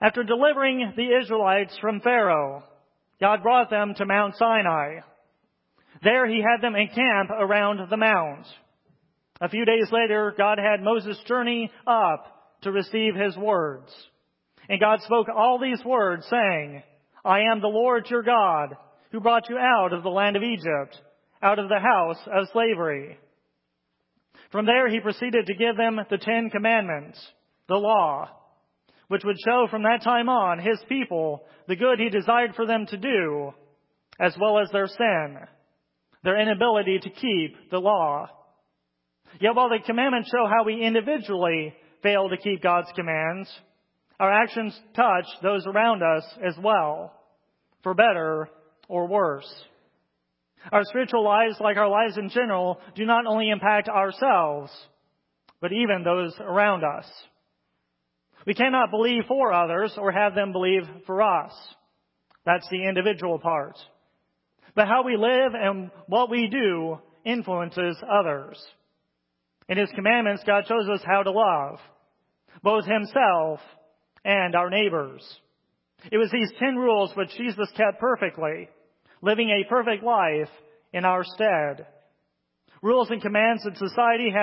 After delivering the Israelites from Pharaoh, God brought them to Mount Sinai. There he had them encamp around the mount. A few days later, God had Moses journey up to receive his words. And God spoke all these words, saying, I am the Lord your God, who brought you out of the land of Egypt, out of the house of slavery. From there he proceeded to give them the 10 Commandments, the law, which would show from that time on his people the good he desired for them to do, as well as their sin, their inability to keep the law. Yet while the commandments show how we individually fail to keep God's commands, our actions touch those around us as well, for better or worse. Our spiritual lives, like our lives in general, do not only impact ourselves, but even those around us. We cannot believe for others or have them believe for us. That's the individual part. But how we live and what we do influences others. In his commandments, God shows us how to love, both himself and our neighbors. It was these 10 rules which Jesus kept perfectly, living a perfect life in our stead. Rules and commands that society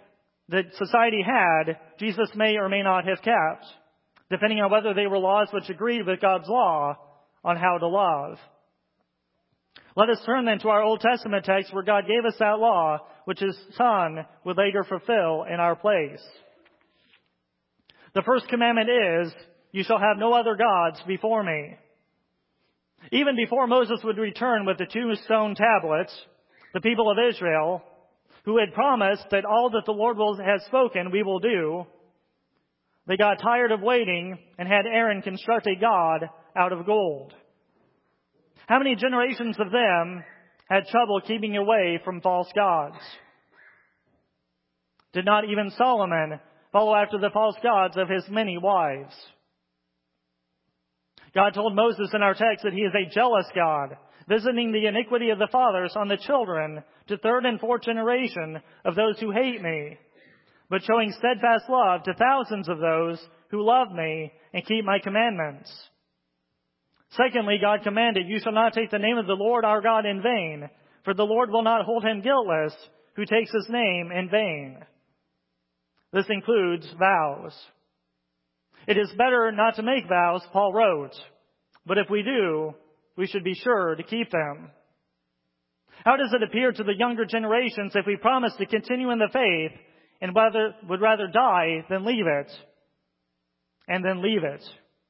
had, Jesus may or may not have kept, depending on whether they were laws which agreed with God's law on how to love. Let us turn then to our Old Testament text where God gave us that law, which his Son would later fulfill in our place. The first commandment is, you shall have no other gods before me. Even before Moses would return with the 2 stone tablets, the people of Israel, who had promised that all that the Lord has spoken we will do, they got tired of waiting and had Aaron construct a god out of gold. How many generations of them had trouble keeping away from false gods? Did not even Solomon follow after the false gods of his many wives? God told Moses in our text that he is a jealous God, visiting the iniquity of the fathers on the children to 3rd and 4th generation of those who hate me, but showing steadfast love to thousands of those who love me and keep my commandments. Secondly, God commanded, you shall not take the name of the Lord our God in vain, for the Lord will not hold him guiltless who takes his name in vain. This includes vows. It is better not to make vows, Paul wrote, but if we do, we should be sure to keep them. How does it appear to the younger generations if we promise to continue in the faith and would rather die than leave it, and then leave it?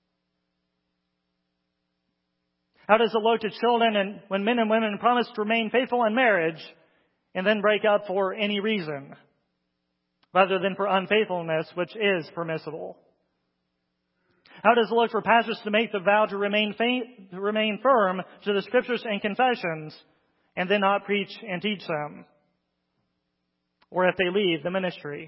How does it look to children and when men and women promise to remain faithful in marriage and then break up for any reason, rather than for unfaithfulness, which is permissible? How does it look for pastors to make the vow to remain firm to the scriptures and confessions and then not preach and teach them? Or if they leave the ministry?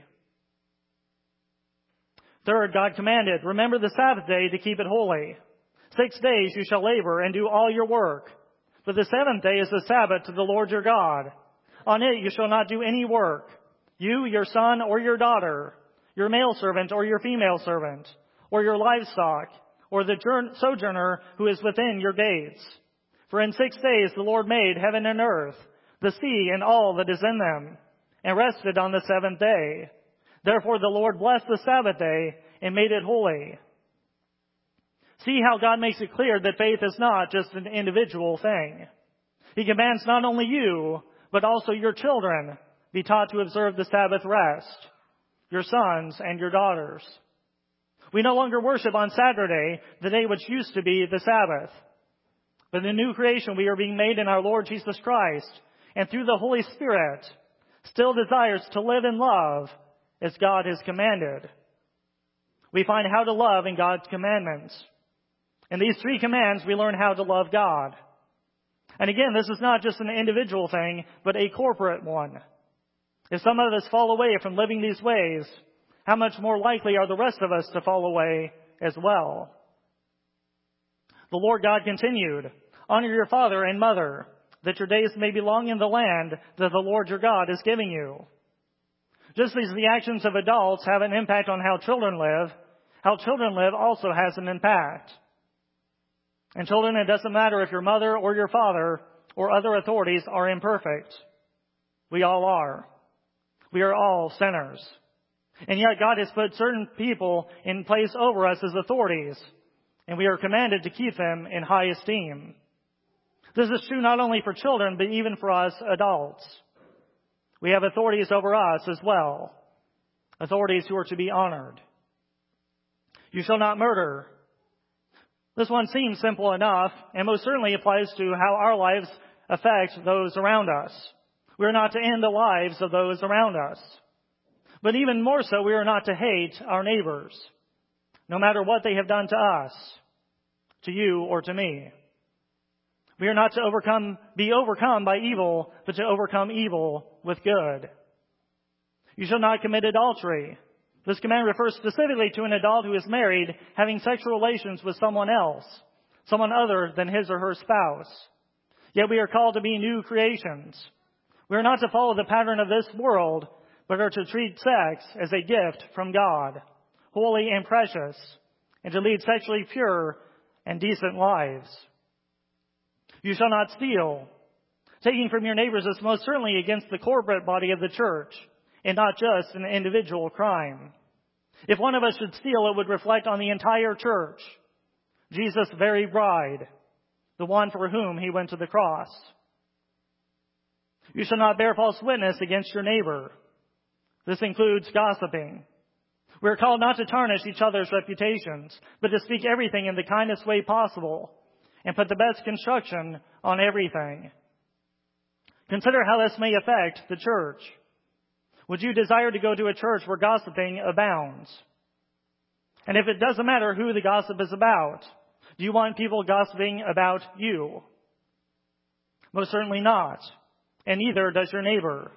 Third, God commanded, remember the Sabbath day to keep it holy. 6 days you shall labor and do all your work. But the 7th day is the Sabbath to the Lord your God. On it you shall not do any work. You, your son or your daughter, your male servant or your female servant, or your livestock, or the sojourner who is within your gates. For in 6 days the Lord made heaven and earth, the sea and all that is in them, and rested on the 7th day. Therefore the Lord blessed the Sabbath day and made it holy. See how God makes it clear that faith is not just an individual thing. He commands not only you, but also your children be taught to observe the Sabbath rest, your sons and your daughters. We no longer worship on Saturday, the day which used to be the Sabbath. But in the new creation we are being made in our Lord Jesus Christ, and through the Holy Spirit, still desires to live in love as God has commanded. We find how to love in God's commandments. In these 3 commands, we learn how to love God. And again, this is not just an individual thing, but a corporate one. If some of us fall away from living these ways, how much more likely are the rest of us to fall away as well? The Lord God continued, honor your father and mother, that your days may be long in the land that the Lord your God is giving you. Just as the actions of adults have an impact on how children live, how children live also has an impact. And children, it doesn't matter if your mother or your father or other authorities are imperfect. We all are. We are all sinners. And yet God has put certain people in place over us as authorities, and we are commanded to keep them in high esteem. This is true not only for children, but even for us adults. We have authorities over us as well, authorities who are to be honored. You shall not murder. This one seems simple enough, and most certainly applies to how our lives affect those around us. We are not to end the lives of those around us. But even more so, we are not to hate our neighbors, no matter what they have done to us, to you or to me. We are not to be overcome by evil, but to overcome evil with good. You shall not commit adultery. This command refers specifically to an adult who is married having sexual relations with someone else, someone other than his or her spouse. Yet we are called to be new creations. We are not to follow the pattern of this world, but are to treat sex as a gift from God, holy and precious, and to lead sexually pure and decent lives. You shall not steal. Taking from your neighbors is most certainly against the corporate body of the church, and not just an individual crime. If one of us should steal, it would reflect on the entire church, Jesus' very bride, the one for whom he went to the cross. You shall not bear false witness against your neighbor. This includes gossiping. We are called not to tarnish each other's reputations, but to speak everything in the kindest way possible and put the best construction on everything. Consider how this may affect the church. Would you desire to go to a church where gossiping abounds? And if it doesn't matter who the gossip is about, do you want people gossiping about you? Most certainly not. And neither does your neighbor.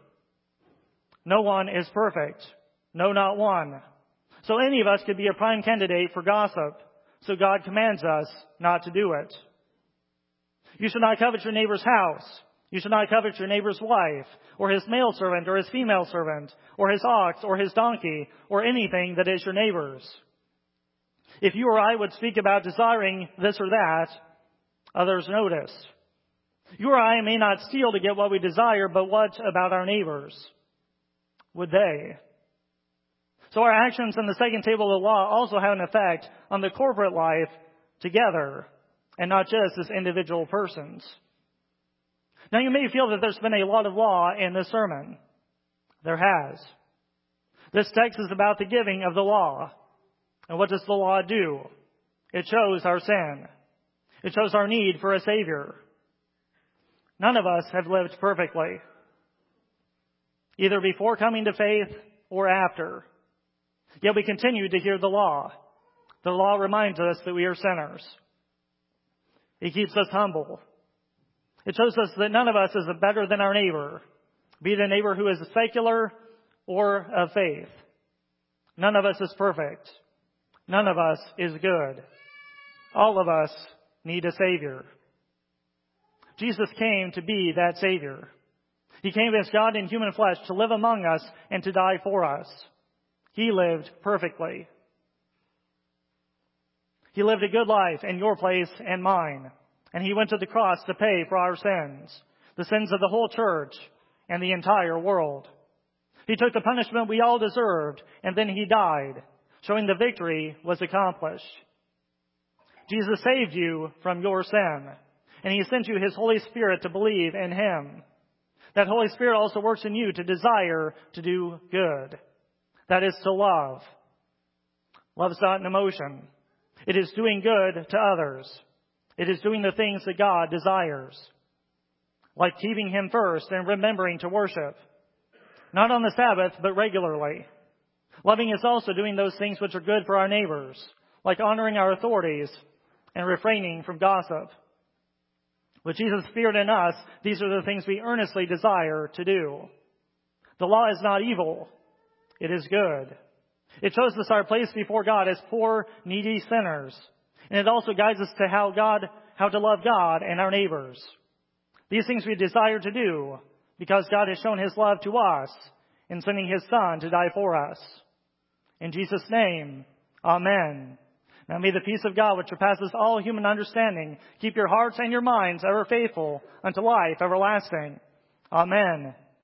No one is perfect. No, not one. So any of us could be a prime candidate for gossip. So God commands us not to do it. You shall not covet your neighbor's house. You shall not covet your neighbor's wife, or his male servant, or his female servant, or his ox, or his donkey, or anything that is your neighbor's. If you or I would speak about desiring this or that, others notice. You or I may not steal to get what we desire, but what about our neighbors? Would they? So our actions in the second table of the law also have an effect on the corporate life together, and not just as individual persons. Now you may feel that there's been a lot of law in this sermon. There has. This text is about the giving of the law. And what does the law do? It shows our sin. It shows our need for a Savior. None of us have lived perfectly, either before coming to faith or after. Yet we continue to hear the law. The law reminds us that we are sinners. It keeps us humble. It shows us that none of us is better than our neighbor, be it a neighbor who is secular or of faith. None of us is perfect. None of us is good. All of us need a Savior. Jesus came to be that Savior. He came as God in human flesh to live among us and to die for us. He lived perfectly. He lived a good life in your place and mine. And he went to the cross to pay for our sins, the sins of the whole church and the entire world. He took the punishment we all deserved, and then he died, showing the victory was accomplished. Jesus saved you from your sin, and he sent you his Holy Spirit to believe in him. That Holy Spirit also works in you to desire to do good. That is to love. Love is not an emotion. It is doing good to others. It is doing the things that God desires, like keeping him first and remembering to worship, not on the Sabbath, but regularly. Loving is also doing those things which are good for our neighbors, like honoring our authorities and refraining from gossip. With Jesus' Spirit in us, these are the things we earnestly desire to do. The law is not evil. It is good. It shows us our place before God as poor, needy sinners. And it also guides us to how to love God and our neighbors. These things we desire to do because God has shown his love to us in sending his Son to die for us. In Jesus' name, Amen. Now may the peace of God, which surpasses all human understanding, keep your hearts and your minds ever faithful unto life everlasting. Amen.